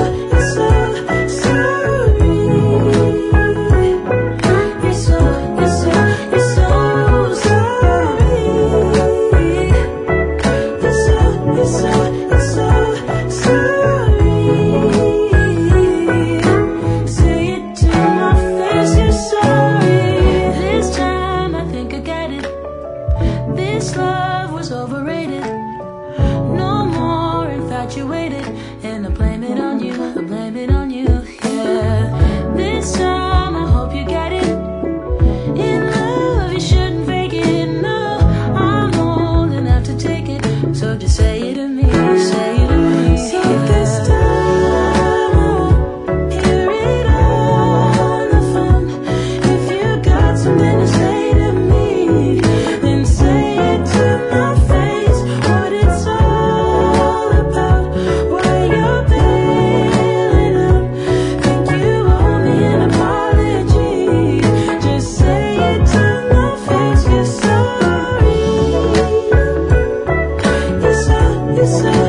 This love was overrated, no more infatuated, and I blame it on you, I blame it on you, yeah. This time I hope you get it. In love you shouldn't fake it, no. I'm old enough to take it, so just say it to me, say it to me. So this time I won't hear it on the phone. If you got something to say to me, then say it to my face, what it's all about, why you're bailing out. Think you owe me an apology, just say it to my face, you're sorry. You're so